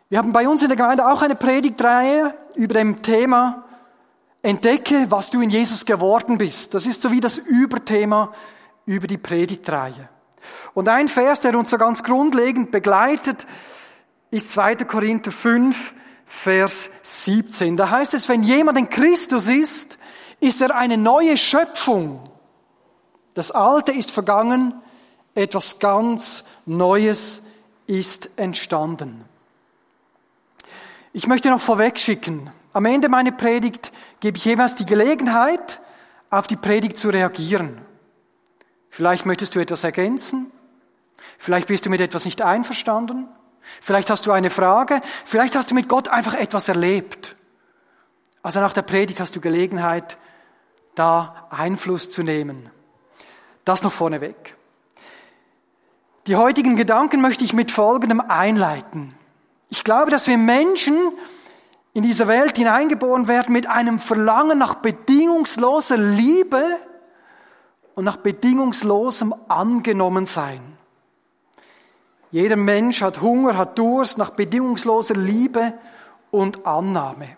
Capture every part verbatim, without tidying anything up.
Wir haben bei uns in der Gemeinde auch eine Predigtreihe über dem Thema Entdecke, was du in Jesus geworden bist. Das ist so wie das Überthema über die Predigtreihe. Und ein Vers, der uns so ganz grundlegend begleitet, ist zweiter Korinther fünf, Vers siebzehn. Da heißt es, wenn jemand in Christus ist, ist er eine neue Schöpfung. Das Alte ist vergangen, etwas ganz Neues ist entstanden. Ich möchte noch vorweg schicken, am Ende meiner Predigt gebe ich jeweils die Gelegenheit, auf die Predigt zu reagieren. Vielleicht möchtest du etwas ergänzen, vielleicht bist du mit etwas nicht einverstanden, vielleicht hast du eine Frage, vielleicht hast du mit Gott einfach etwas erlebt. Also nach der Predigt hast du Gelegenheit, da Einfluss zu nehmen. Das noch vorneweg. Die heutigen Gedanken möchte ich mit Folgendem einleiten. Ich glaube, dass wir Menschen in diese Welt hineingeboren werden mit einem Verlangen nach bedingungsloser Liebe und nach bedingungslosem Angenommensein. Jeder Mensch hat Hunger, hat Durst nach bedingungsloser Liebe und Annahme.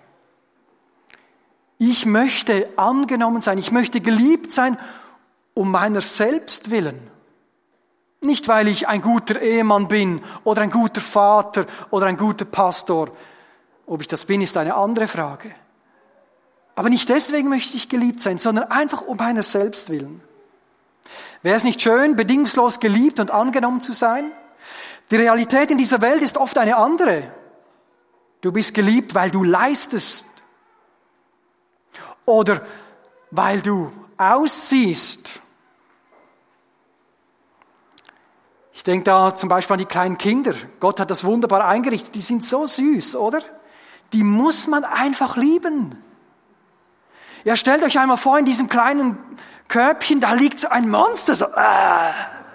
Ich möchte angenommen sein, ich möchte geliebt sein, um meiner selbst willen. Nicht, weil ich ein guter Ehemann bin oder ein guter Vater oder ein guter Pastor. Ob ich das bin, ist eine andere Frage. Aber nicht deswegen möchte ich geliebt sein, sondern einfach um meiner selbst willen. Wäre es nicht schön, bedingungslos geliebt und angenommen zu sein? Die Realität in dieser Welt ist oft eine andere. Du bist geliebt, weil du leistest. Oder weil du aussiehst. Ich denke da zum Beispiel an die kleinen Kinder. Gott hat das wunderbar eingerichtet. Die sind so süß, oder? Die muss man einfach lieben. Ja, stellt euch einmal vor, in diesem kleinen Körbchen, da liegt so ein Monster. So, äh.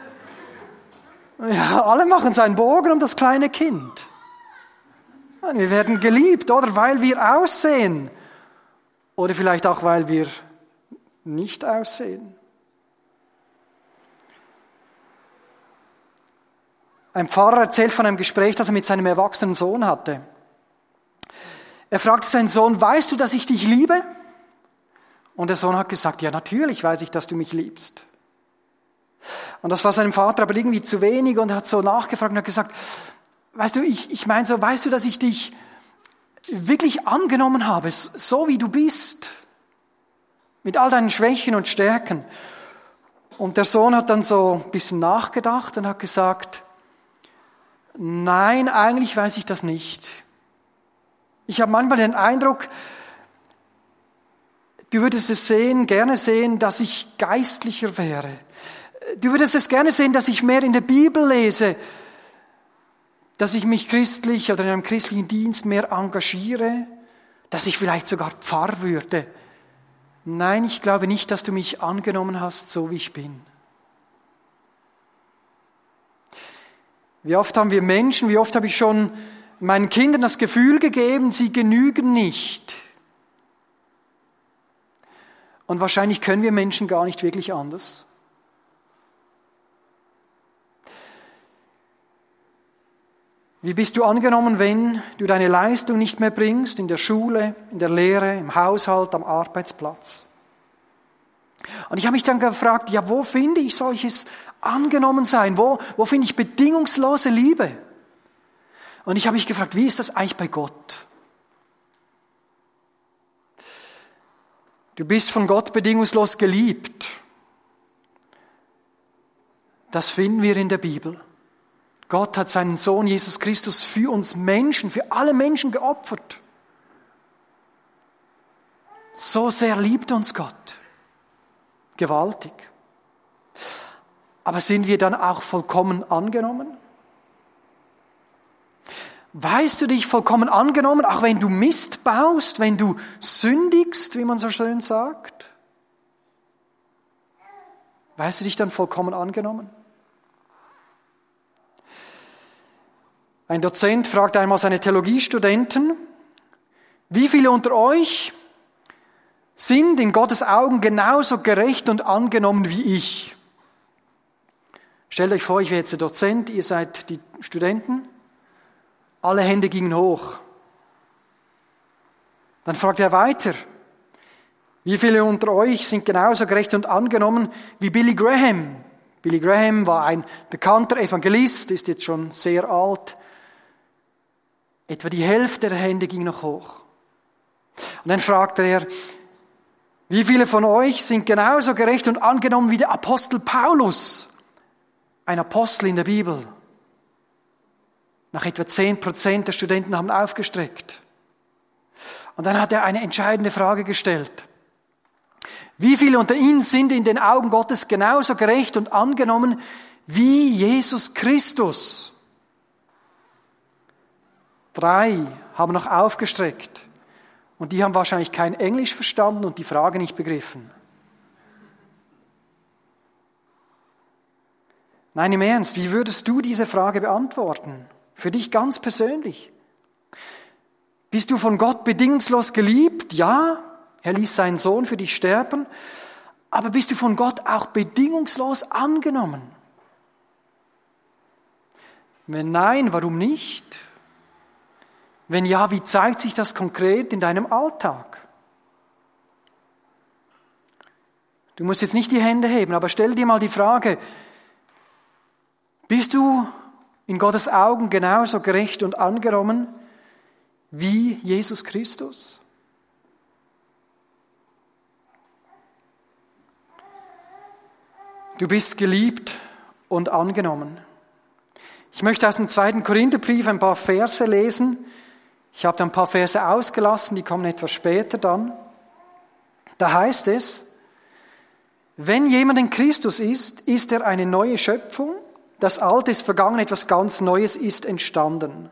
Ja, alle machen so einen Bogen um das kleine Kind. Ja, wir werden geliebt, oder? Weil wir aussehen. Oder vielleicht auch, weil wir nicht aussehen. Ein Pfarrer erzählt von einem Gespräch, das er mit seinem erwachsenen Sohn hatte. Er fragte seinen Sohn, weißt du, dass ich dich liebe? Und der Sohn hat gesagt, ja, natürlich weiß ich, dass du mich liebst. Und das war seinem Vater aber irgendwie zu wenig und er hat so nachgefragt und hat gesagt, weißt du, ich, ich meine so, weißt du, dass ich dich wirklich angenommen habe, so wie du bist, mit all deinen Schwächen und Stärken. Und der Sohn hat dann so ein bisschen nachgedacht und hat gesagt, nein, eigentlich weiß ich das nicht. Ich habe manchmal den Eindruck, du würdest es sehen, gerne sehen, dass ich geistlicher wäre. Du würdest es gerne sehen, dass ich mehr in der Bibel lese, dass ich mich christlich oder in einem christlichen Dienst mehr engagiere, dass ich vielleicht sogar Pfarrer würde. Nein, ich glaube nicht, dass du mich angenommen hast, so wie ich bin. Wie oft haben wir Menschen, wie oft habe ich schon meinen Kindern das Gefühl gegeben, sie genügen nicht. Und wahrscheinlich können wir Menschen gar nicht wirklich anders. Wie bist du angenommen, wenn du deine Leistung nicht mehr bringst, in der Schule, in der Lehre, im Haushalt, am Arbeitsplatz? Und ich habe mich dann gefragt, ja, wo finde ich solches Angenommensein? Wo, wo finde ich bedingungslose Liebe? Und ich habe mich gefragt, wie ist das eigentlich bei Gott? Du bist von Gott bedingungslos geliebt. Das finden wir in der Bibel. Gott hat seinen Sohn Jesus Christus für uns Menschen, für alle Menschen geopfert. So sehr liebt uns Gott. Gewaltig. Aber sind wir dann auch vollkommen angenommen? Weißt du dich vollkommen angenommen, auch wenn du Mist baust, wenn du sündigst, wie man so schön sagt? Weißt du dich dann vollkommen angenommen? Ein Dozent fragte einmal seine Theologiestudenten, wie viele unter euch sind in Gottes Augen genauso gerecht und angenommen wie ich? Stellt euch vor, ich wäre jetzt der Dozent, ihr seid die Studenten. Alle Hände gingen hoch. Dann fragt er weiter, wie viele unter euch sind genauso gerecht und angenommen wie Billy Graham? Billy Graham war ein bekannter Evangelist, ist jetzt schon sehr alt. Etwa die Hälfte der Hände ging noch hoch. Und dann fragte er, wie viele von euch sind genauso gerecht und angenommen wie der Apostel Paulus? Ein Apostel in der Bibel. Nach etwa zehn Prozent der Studenten haben aufgestreckt. Und dann hat er eine entscheidende Frage gestellt. Wie viele unter ihnen sind in den Augen Gottes genauso gerecht und angenommen wie Jesus Christus? Drei haben noch aufgestreckt. Und die haben wahrscheinlich kein Englisch verstanden und die Frage nicht begriffen. Nein, im Ernst, wie würdest du diese Frage beantworten? Für dich ganz persönlich. Bist du von Gott bedingungslos geliebt? Ja, er ließ seinen Sohn für dich sterben. Aber bist du von Gott auch bedingungslos angenommen? Wenn nein, warum nicht? Wenn ja, wie zeigt sich das konkret in deinem Alltag? Du musst jetzt nicht die Hände heben, aber stell dir mal die Frage, bist du in Gottes Augen genauso gerecht und angenommen wie Jesus Christus? Du bist geliebt und angenommen. Ich möchte aus dem zweiten Korintherbrief ein paar Verse lesen. Ich habe da ein paar Verse ausgelassen, die kommen etwas später dann. Da heißt es, wenn jemand in Christus ist, ist er eine neue Schöpfung. Das Alte ist vergangen, etwas ganz Neues ist entstanden.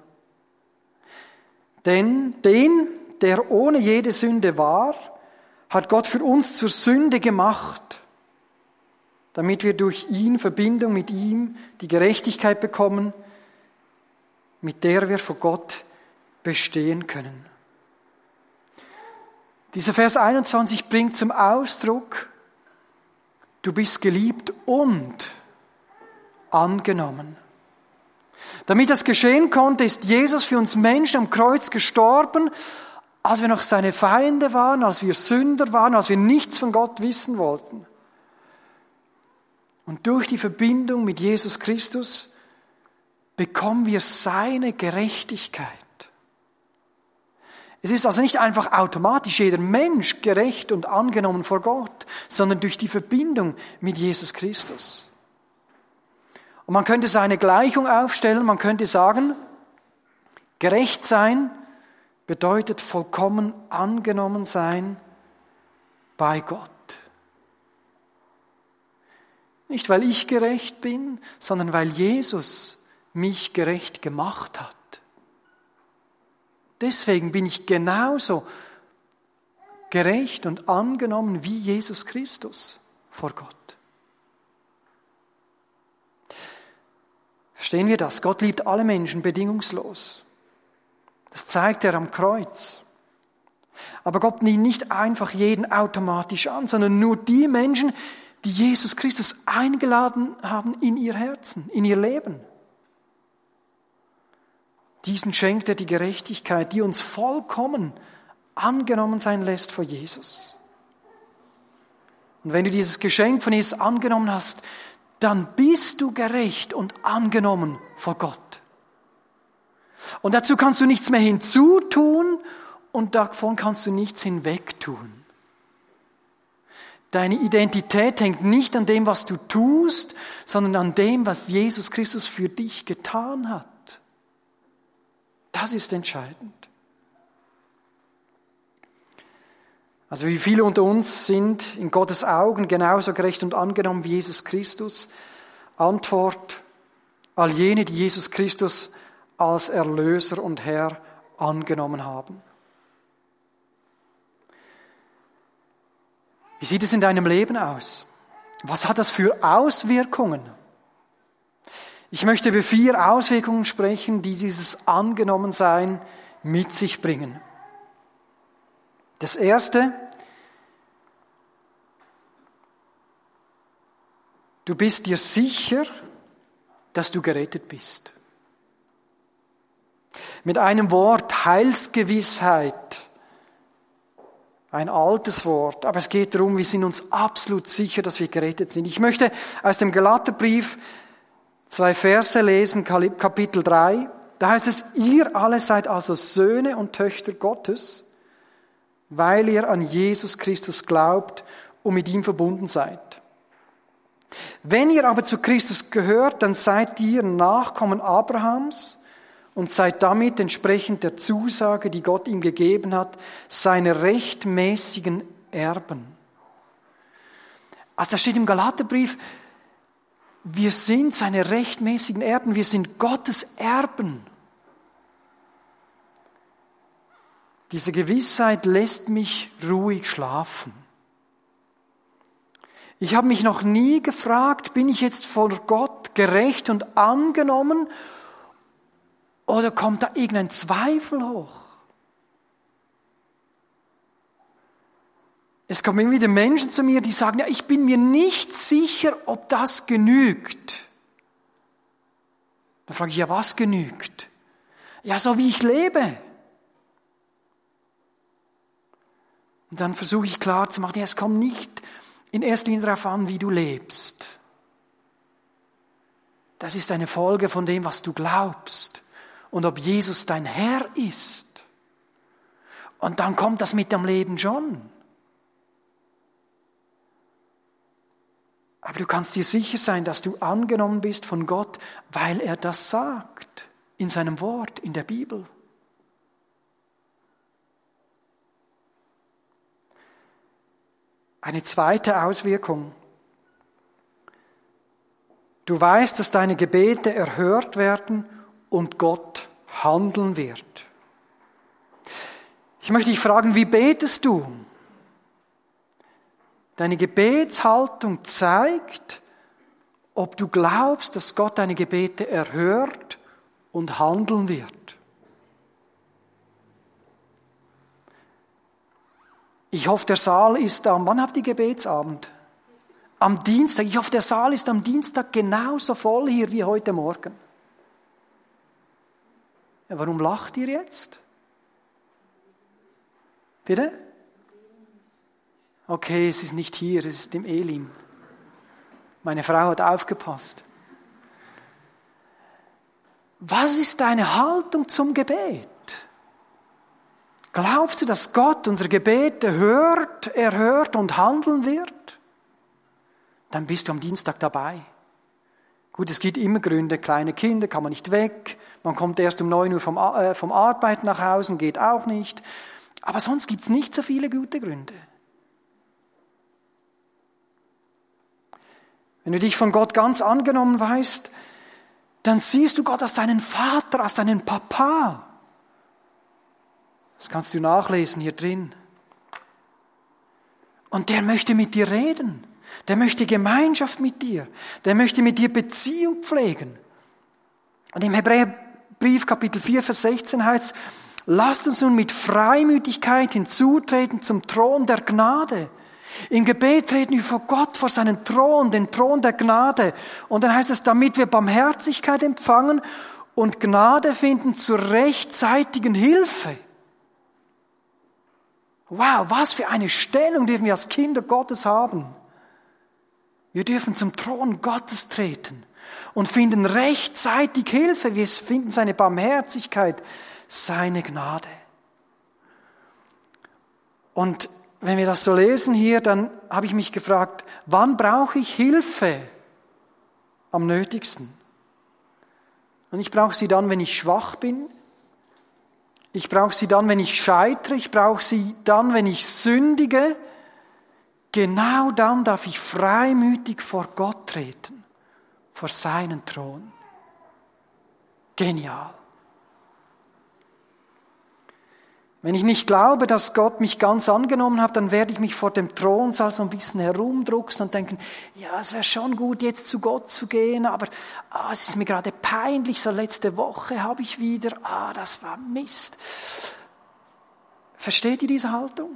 Denn den, der ohne jede Sünde war, hat Gott für uns zur Sünde gemacht, damit wir durch ihn Verbindung mit ihm die Gerechtigkeit bekommen, mit der wir vor Gott bestehen können. Dieser Vers einundzwanzig bringt zum Ausdruck, du bist geliebt und angenommen. Damit das geschehen konnte, ist Jesus für uns Menschen am Kreuz gestorben, als wir noch seine Feinde waren, als wir Sünder waren, als wir nichts von Gott wissen wollten. Und durch die Verbindung mit Jesus Christus bekommen wir seine Gerechtigkeit. Es ist also nicht einfach automatisch jeder Mensch gerecht und angenommen vor Gott, sondern durch die Verbindung mit Jesus Christus. Und man könnte seine Gleichung aufstellen, man könnte sagen, gerecht sein bedeutet vollkommen angenommen sein bei Gott. Nicht, weil ich gerecht bin, sondern weil Jesus mich gerecht gemacht hat. Deswegen bin ich genauso gerecht und angenommen wie Jesus Christus vor Gott. Verstehen wir das? Gott liebt alle Menschen bedingungslos. Das zeigt er am Kreuz. Aber Gott nimmt nicht einfach jeden automatisch an, sondern nur die Menschen, die Jesus Christus eingeladen haben in ihr Herzen, in ihr Leben. Diesen schenkt er die Gerechtigkeit, die uns vollkommen angenommen sein lässt vor Jesus. Und wenn du dieses Geschenk von Jesus angenommen hast, dann bist du gerecht und angenommen vor Gott. Und dazu kannst du nichts mehr hinzutun und davon kannst du nichts hinwegtun. Deine Identität hängt nicht an dem, was du tust, sondern an dem, was Jesus Christus für dich getan hat. Das ist entscheidend. Also wie viele unter uns sind in Gottes Augen genauso gerecht und angenommen wie Jesus Christus? Antwort, all jene, die Jesus Christus als Erlöser und Herr angenommen haben. Wie sieht es in deinem Leben aus? Was hat das für Auswirkungen? Ich möchte über vier Auswirkungen sprechen, die dieses Angenommensein mit sich bringen. Das erste, du bist dir sicher, dass du gerettet bist. Mit einem Wort, Heilsgewissheit. Ein altes Wort, aber es geht darum, wir sind uns absolut sicher, dass wir gerettet sind. Ich möchte aus dem Galaterbrief zwei Verse lesen, Kapitel drei. Da heißt es, ihr alle seid also Söhne und Töchter Gottes, weil ihr an Jesus Christus glaubt und mit ihm verbunden seid. Wenn ihr aber zu Christus gehört, dann seid ihr Nachkommen Abrahams und seid damit entsprechend der Zusage, die Gott ihm gegeben hat, seine rechtmäßigen Erben. Also da steht im Galaterbrief, wir sind seine rechtmäßigen Erben, wir sind Gottes Erben. Diese Gewissheit lässt mich ruhig schlafen. Ich habe mich noch nie gefragt, bin ich jetzt vor Gott gerecht und angenommen oder kommt da irgendein Zweifel hoch? Es kommen immer wieder Menschen zu mir, die sagen, ja, ich bin mir nicht sicher, ob das genügt. Dann frage ich, ja, was genügt? Ja, so wie ich lebe. Und dann versuche ich klar zu machen, ja, es kommt nicht in erster Linie darauf an, wie du lebst. Das ist eine Folge von dem, was du glaubst. Und ob Jesus dein Herr ist. Und dann kommt das mit dem Leben schon. Aber du kannst dir sicher sein, dass du angenommen bist von Gott, weil er das sagt. In seinem Wort, in der Bibel. Eine zweite Auswirkung. Du weißt, dass deine Gebete erhört werden und Gott handeln wird. Ich möchte dich fragen, wie betest du? Deine Gebetshaltung zeigt, ob du glaubst, dass Gott deine Gebete erhört und handeln wird. Ich hoffe, der Saal ist am, wann habt ihr Gebetsabend? Am Dienstag. Ich hoffe, der Saal ist am Dienstag genauso voll hier wie heute Morgen. Ja, warum lacht ihr jetzt? Bitte? Okay, es ist nicht hier, es ist im Elim. Meine Frau hat aufgepasst. Was ist deine Haltung zum Gebet? Glaubst du, dass Gott unsere Gebete hört, erhört und handeln wird? Dann bist du am Dienstag dabei. Gut, es gibt immer Gründe, kleine Kinder kann man nicht weg, man kommt erst um neun Uhr vom, äh, vom Arbeiten nach Hause, geht auch nicht. Aber sonst gibt es nicht so viele gute Gründe. Wenn du dich von Gott ganz angenommen weißt, dann siehst du Gott als deinen Vater, als deinen Papa. Das kannst du nachlesen hier drin. Und der möchte mit dir reden. Der möchte Gemeinschaft mit dir. Der möchte mit dir Beziehung pflegen. Und im Hebräerbrief Kapitel vier, Vers sechzehn heißt es, lasst uns nun mit Freimütigkeit hinzutreten zum Thron der Gnade. Im Gebet treten wir vor Gott, vor seinen Thron, den Thron der Gnade. Und dann heißt es, damit wir Barmherzigkeit empfangen und Gnade finden zur rechtzeitigen Hilfe. Wow, was für eine Stellung dürfen wir als Kinder Gottes haben. Wir dürfen zum Thron Gottes treten und finden rechtzeitig Hilfe. Wir finden seine Barmherzigkeit, seine Gnade. Und wenn wir das so lesen hier, dann habe ich mich gefragt, wann brauche ich Hilfe am nötigsten? Und ich brauche sie dann, wenn ich schwach bin. Ich brauche sie dann, wenn ich scheitere. Ich brauche sie dann, wenn ich sündige. Genau dann darf ich freimütig vor Gott treten, vor seinen Thron. Genial. Wenn ich nicht glaube, dass Gott mich ganz angenommen hat, dann werde ich mich vor dem Thronsaal so ein bisschen herumdrucksen und denken, ja, es wäre schon gut, jetzt zu Gott zu gehen, aber ah, es ist mir gerade peinlich, so letzte Woche habe ich wieder, ah, das war Mist. Versteht ihr diese Haltung?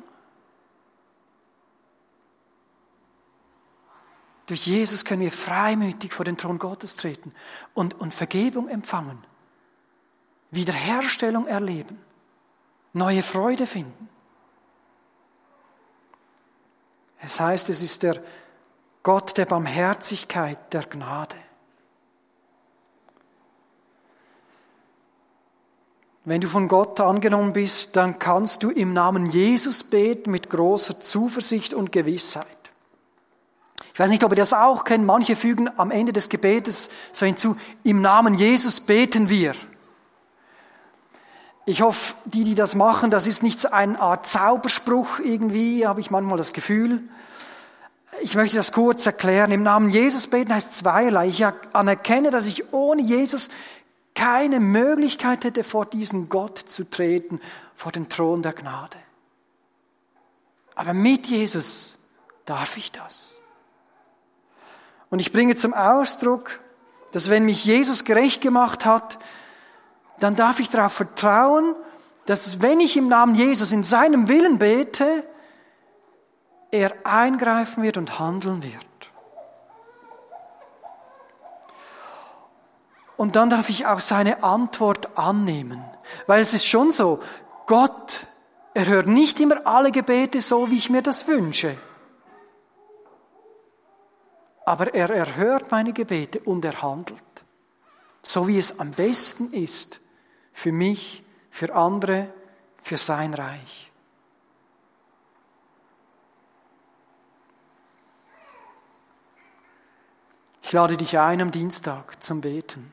Durch Jesus können wir freimütig vor den Thron Gottes treten und, und Vergebung empfangen. Wiederherstellung erleben, neue Freude finden. Es heißt, es ist der Gott der Barmherzigkeit, der Gnade. Wenn du von Gott angenommen bist, dann kannst du im Namen Jesus beten mit großer Zuversicht und Gewissheit. Ich weiß nicht, ob ihr das auch kennt. Manche fügen am Ende des Gebetes so hinzu, im Namen Jesus beten wir. Ich hoffe, die, die das machen, das ist nicht so eine Art Zauberspruch irgendwie, habe ich manchmal das Gefühl. Ich möchte das kurz erklären. Im Namen Jesus beten heißt zweierlei. Ich anerkenne, dass ich ohne Jesus keine Möglichkeit hätte, vor diesen Gott zu treten, vor den Thron der Gnade. Aber mit Jesus darf ich das. Und ich bringe zum Ausdruck, dass wenn mich Jesus gerecht gemacht hat, dann darf ich darauf vertrauen, dass wenn ich im Namen Jesus in seinem Willen bete, er eingreifen wird und handeln wird. Und dann darf ich auch seine Antwort annehmen. Weil es ist schon so, Gott erhört nicht immer alle Gebete so, wie ich mir das wünsche. Aber er erhört meine Gebete und er handelt. So wie es am besten ist für mich, für andere, für sein Reich. Ich lade dich ein am Dienstag zum Beten.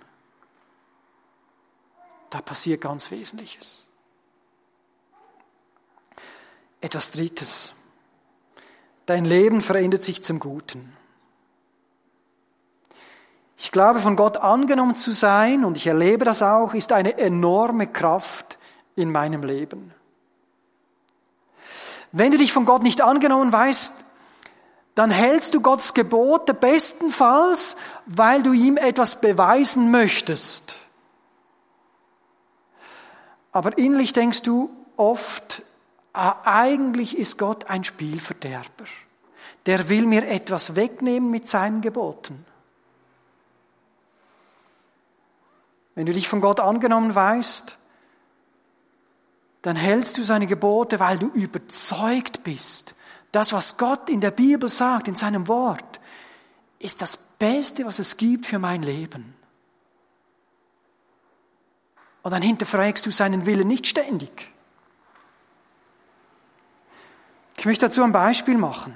Da passiert ganz Wesentliches. Etwas Drittes. Dein Leben verändert sich zum Guten. Ich glaube, von Gott angenommen zu sein, und ich erlebe das auch, ist eine enorme Kraft in meinem Leben. Wenn du dich von Gott nicht angenommen weißt, dann hältst du Gottes Gebote bestenfalls, weil du ihm etwas beweisen möchtest. Aber innerlich denkst du oft, ah, eigentlich ist Gott ein Spielverderber. Der will mir etwas wegnehmen mit seinen Geboten. Wenn du dich von Gott angenommen weißt, dann hältst du seine Gebote, weil du überzeugt bist. Das, was Gott in der Bibel sagt, in seinem Wort, ist das Beste, was es gibt für mein Leben. Und dann hinterfragst du seinen Willen nicht ständig. Ich möchte dazu ein Beispiel machen.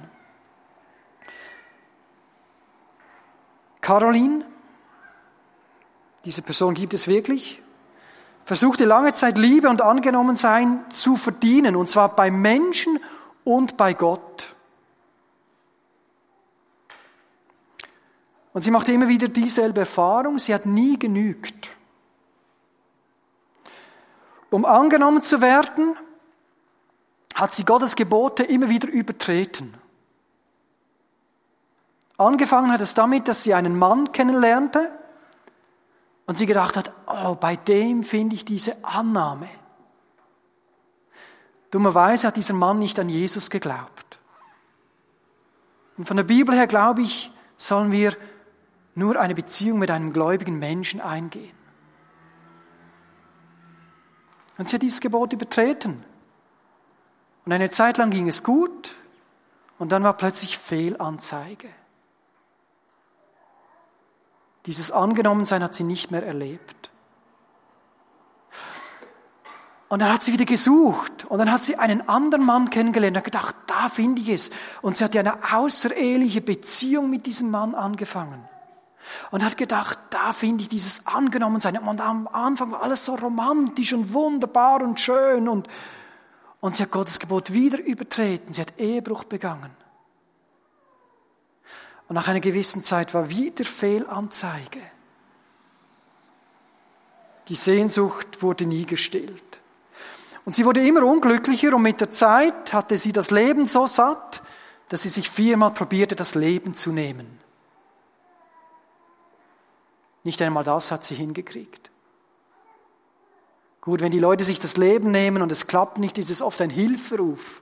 Caroline, diese Person gibt es wirklich, versuchte lange Zeit Liebe und Angenommensein zu verdienen, und zwar bei Menschen und bei Gott. Und sie machte immer wieder dieselbe Erfahrung, sie hat nie genügt. Um angenommen zu werden, hat sie Gottes Gebote immer wieder übertreten. Angefangen hat es damit, dass sie einen Mann kennenlernte und sie gedacht hat, oh, bei dem finde ich diese Annahme. Dummerweise hat dieser Mann nicht an Jesus geglaubt. Und von der Bibel her, glaube ich, sollen wir nur eine Beziehung mit einem gläubigen Menschen eingehen. Und sie hat dieses Gebot übertreten. Und eine Zeit lang ging es gut und dann war plötzlich Fehlanzeige. Dieses Angenommensein hat sie nicht mehr erlebt. Und dann hat sie wieder gesucht und dann hat sie einen anderen Mann kennengelernt und hat gedacht, da finde ich es. Und sie hat eine außereheliche Beziehung mit diesem Mann angefangen. Und hat gedacht, da finde ich dieses Angenommensein. Und am Anfang war alles so romantisch und wunderbar und schön. Und, und sie hat Gottes Gebot wieder übertreten. Sie hat Ehebruch begangen. Und nach einer gewissen Zeit war wieder Fehlanzeige. Die Sehnsucht wurde nie gestillt. Und sie wurde immer unglücklicher und mit der Zeit hatte sie das Leben so satt, dass sie sich viermal probierte, das Leben zu nehmen. Nicht einmal das hat sie hingekriegt. Gut, wenn die Leute sich das Leben nehmen und es klappt nicht, ist es oft ein Hilferuf.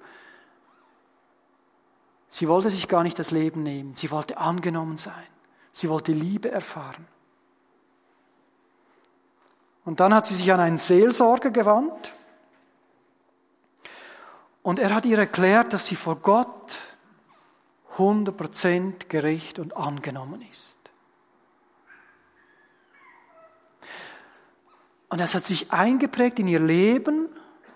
Sie wollte sich gar nicht das Leben nehmen. Sie wollte angenommen sein. Sie wollte Liebe erfahren. Und dann hat sie sich an einen Seelsorger gewandt. Und er hat ihr erklärt, dass sie vor Gott hundert Prozent gerecht und angenommen ist. Und das hat sich eingeprägt in ihr Leben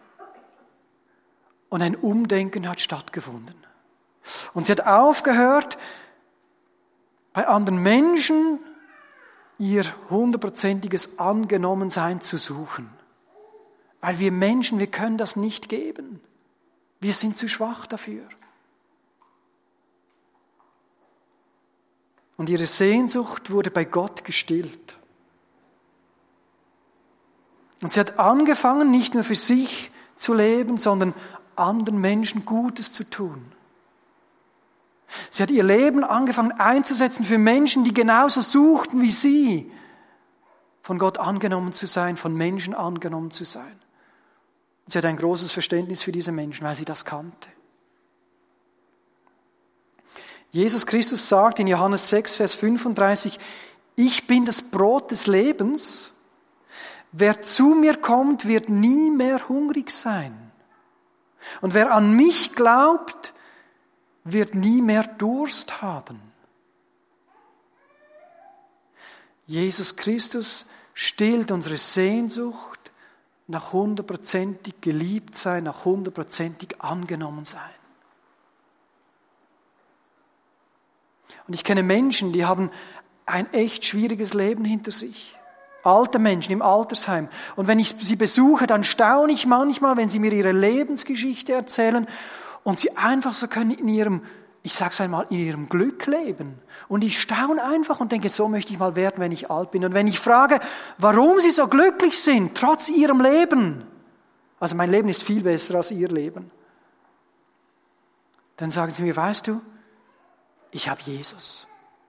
und ein Umdenken hat stattgefunden. Und sie hat aufgehört, bei anderen Menschen ihr hundertprozentiges Angenommensein zu suchen. Weil wir Menschen, wir können das nicht geben. Wir sind zu schwach dafür. Und ihre Sehnsucht wurde bei Gott gestillt. Und sie hat angefangen, nicht nur für sich zu leben, sondern anderen Menschen Gutes zu tun. Sie hat ihr Leben angefangen einzusetzen für Menschen, die genauso suchten wie sie, von Gott angenommen zu sein, von Menschen angenommen zu sein. Sie hat ein großes Verständnis für diese Menschen, weil sie das kannte. Jesus Christus sagt in Johannes sechs, Vers fünfunddreißig, ich bin das Brot des Lebens. Wer zu mir kommt, wird nie mehr hungrig sein. Und wer an mich glaubt, wird nie mehr Durst haben. Jesus Christus stillt unsere Sehnsucht nach hundertprozentig geliebt sein, nach hundertprozentig angenommen sein. Und ich kenne Menschen, die haben ein echt schwieriges Leben hinter sich. Alte Menschen im Altersheim. Und wenn ich sie besuche, dann staune ich manchmal, wenn sie mir ihre Lebensgeschichte erzählen und sie einfach so können in ihrem, ich sag's einmal, in ihrem Glück leben. Und ich staune einfach und denke, so möchte ich mal werden, wenn ich alt bin. Und wenn ich frage, warum sie so glücklich sind, trotz ihrem Leben, also mein Leben ist viel besser als ihr Leben, dann sagen sie mir, weißt du, ich habe Jesus.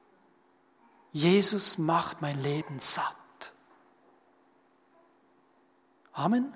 Jesus macht mein Leben satt. Amen.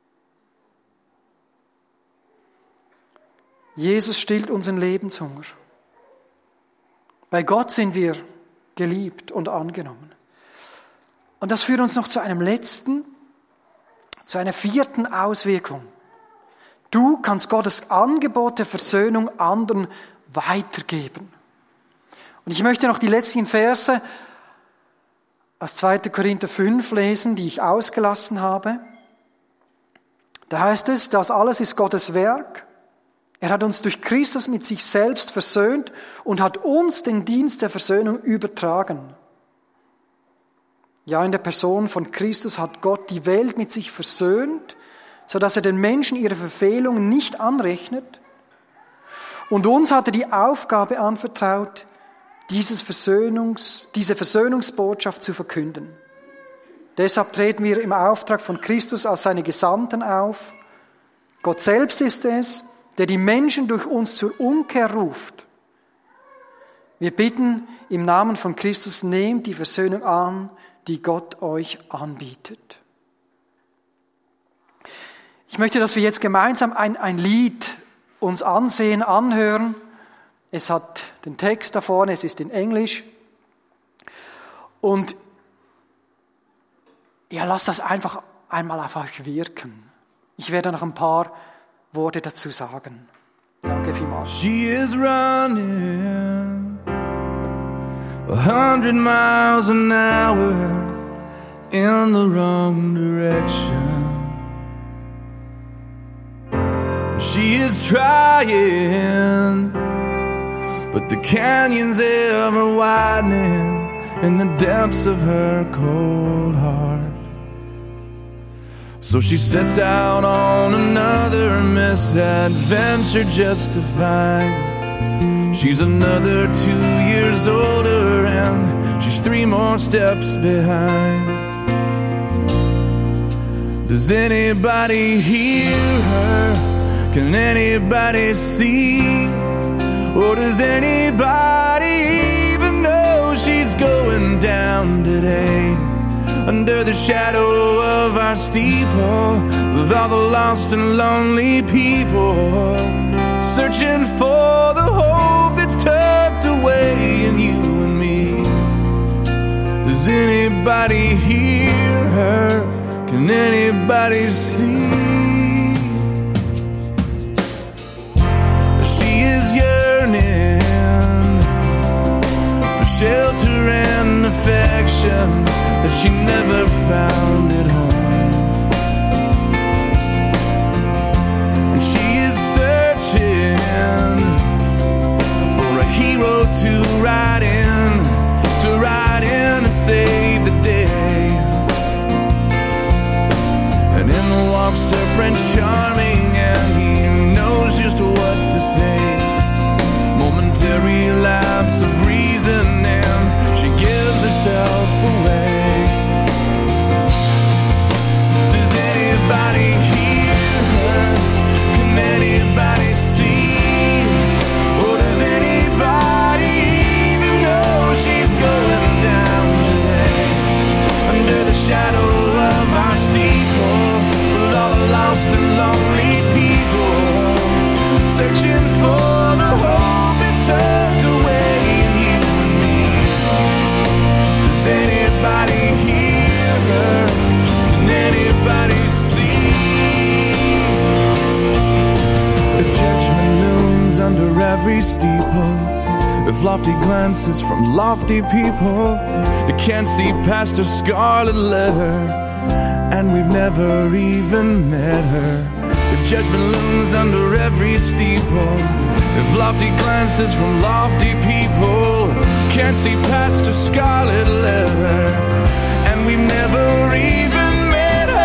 Jesus stillt unseren Lebenshunger. Bei Gott sind wir geliebt und angenommen. Und das führt uns noch zu einem letzten, zu einer vierten Auswirkung. Du kannst Gottes Angebot der Versöhnung anderen weitergeben. Und ich möchte noch die letzten Verse aus zweiter Korinther fünf lesen, die ich ausgelassen habe. Da heißt es, das alles ist Gottes Werk. Er hat uns durch Christus mit sich selbst versöhnt und hat uns den Dienst der Versöhnung übertragen. Ja, in der Person von Christus hat Gott die Welt mit sich versöhnt, sodass er den Menschen ihre Verfehlungen nicht anrechnet. Und uns hat er die Aufgabe anvertraut, dieses Versöhnungs, diese Versöhnungsbotschaft zu verkünden. Deshalb treten wir im Auftrag von Christus als seine Gesandten auf. Gott selbst ist es, der die Menschen durch uns zur Umkehr ruft. Wir bitten im Namen von Christus, nehmt die Versöhnung an, die Gott euch anbietet. Ich möchte, dass wir jetzt gemeinsam ein, ein Lied uns ansehen, anhören. Es hat den Text da vorne, es ist in Englisch. Und ja, lasst das einfach einmal auf euch wirken. Ich werde noch ein paar Worte dazu sagen. Danke vielmals. She is running a hundred miles an hour in the wrong direction. She is trying, but the canyon's ever widening in the depths of her cold heart. So she sets out on another misadventure just to find she's another two years older and she's three more steps behind. Does anybody hear her? Can anybody see? Or does anybody even know she's going down today? Under the shadow of our steeple, with all the lost and lonely people, searching for the hope that's tucked away in you and me. Does anybody hear her? Can anybody see? She is yearning for shelter and affection that she never found at home. And she is searching for a hero to ride in, to ride in and save the day. And in walks her Prince Charming, and he knows just what to say. Momentary lapse of reason, and she gives herself away. Does anybody hear her? Can anybody see? Or does anybody even know she's going down today? Under the shadow of our steeple, with all the lost and lonely people, searching for the hope that's tucked away in you and me. Does anybody hear her? Can anybody see? If judgment looms under every steeple, if lofty glances from lofty people, they can't see past her scarlet letter, and we've never even met her. If judgment looms under every steeple, if lofty glances from lofty people can't see past her scarlet letter, and we've never even met her.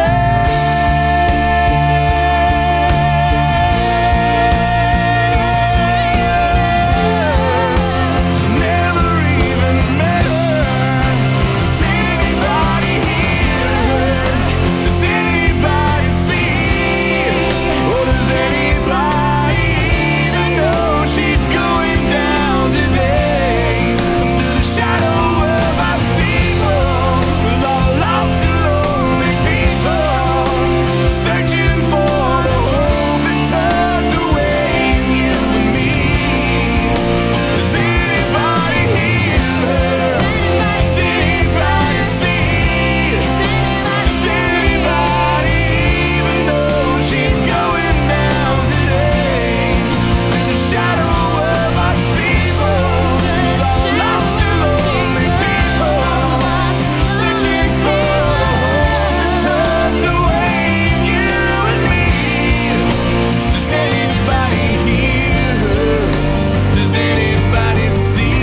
Never even met her. Does anybody hear her? Does anybody see? Or does anybody even know she's going down today? Under the shadow of our steeple, with all lost and lonely people, searching for the hope that's tucked away in you and me. Does anybody hear her? Does anybody see? Does anybody even know she's going down today? In the shadow of our steeple, with all lost and lonely people, searching for the hope that's tucked away in you and me. Does anybody hear her? Does anybody see?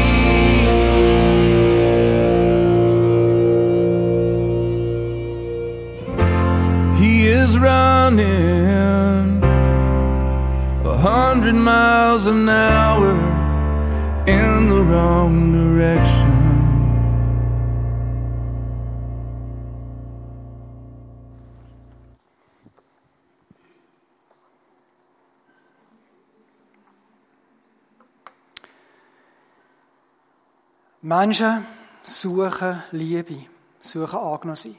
He is running a hundred miles an hour in the wrong direction. Menschen suchen Liebe, suchen Agnosie.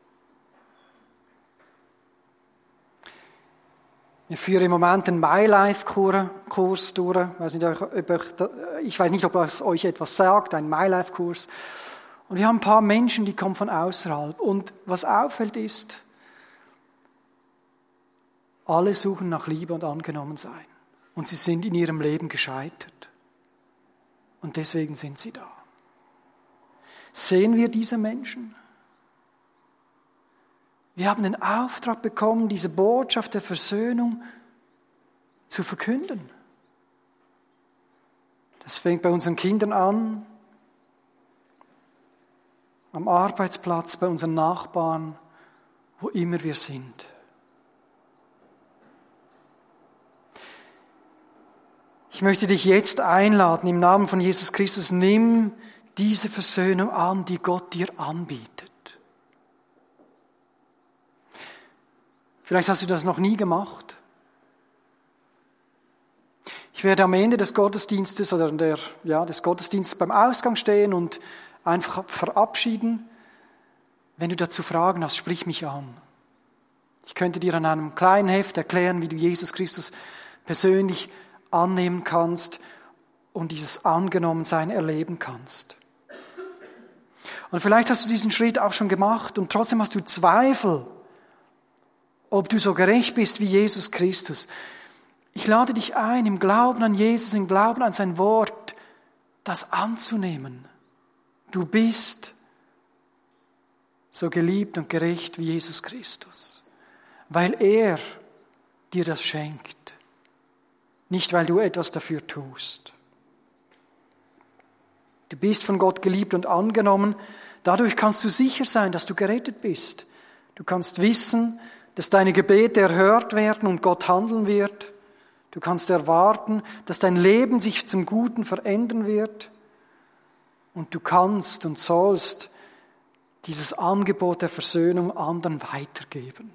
Wir führen im Moment einen MyLife-Kurs durch. Ich weiß nicht, ob euch, ich weiß nicht, ob es euch etwas sagt, ein MyLife-Kurs. Und wir haben ein paar Menschen, die kommen von außerhalb. Und was auffällt ist, alle suchen nach Liebe und Angenommensein. Und sie sind in ihrem Leben gescheitert. Und deswegen sind sie da. Sehen wir diese Menschen? Wir haben den Auftrag bekommen, diese Botschaft der Versöhnung zu verkünden. Das fängt bei unseren Kindern an, am Arbeitsplatz, bei unseren Nachbarn, wo immer wir sind. Ich möchte dich jetzt einladen, im Namen von Jesus Christus, nimm diese Versöhnung an, die Gott dir anbietet. Vielleicht hast du das noch nie gemacht. Ich werde am Ende des Gottesdienstes oder der, ja, des Gottesdienstes beim Ausgang stehen und einfach verabschieden. Wenn du dazu Fragen hast, sprich mich an. Ich könnte dir an einem kleinen Heft erklären, wie du Jesus Christus persönlich annehmen kannst und dieses Angenommensein erleben kannst. Und vielleicht hast du diesen Schritt auch schon gemacht und trotzdem hast du Zweifel, ob du so gerecht bist wie Jesus Christus. Ich lade dich ein, im Glauben an Jesus, im Glauben an sein Wort, das anzunehmen. Du bist so geliebt und gerecht wie Jesus Christus, weil er dir das schenkt, nicht weil du etwas dafür tust. Du bist von Gott geliebt und angenommen, dadurch kannst du sicher sein, dass du gerettet bist. Du kannst wissen, dass deine Gebete erhört werden und Gott handeln wird. Du kannst erwarten, dass dein Leben sich zum Guten verändern wird. Und du kannst und sollst dieses Angebot der Versöhnung anderen weitergeben.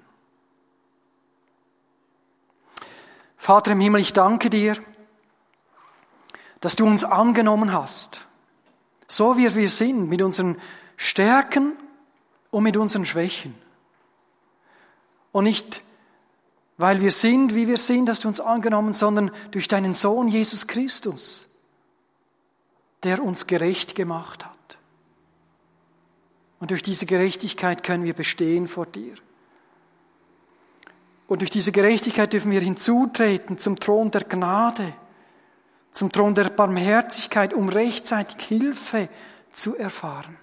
Vater im Himmel, ich danke dir, dass du uns angenommen hast, so wie wir sind, mit unseren Stärken und mit unseren Schwächen. Und nicht, weil wir sind, wie wir sind, hast du uns angenommen, sondern durch deinen Sohn Jesus Christus, der uns gerecht gemacht hat. Und durch diese Gerechtigkeit können wir bestehen vor dir. Und durch diese Gerechtigkeit dürfen wir hinzutreten zum Thron der Gnade, zum Thron der Barmherzigkeit, um rechtzeitig Hilfe zu erfahren.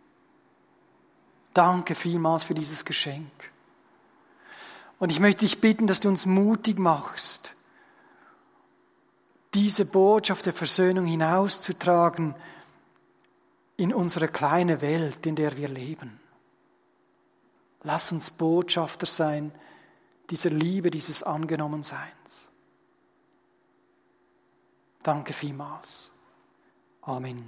Danke vielmals für dieses Geschenk. Und ich möchte dich bitten, dass du uns mutig machst, diese Botschaft der Versöhnung hinauszutragen in unsere kleine Welt, in der wir leben. Lass uns Botschafter sein dieser Liebe, dieses Angenommenseins. Danke vielmals. Amen.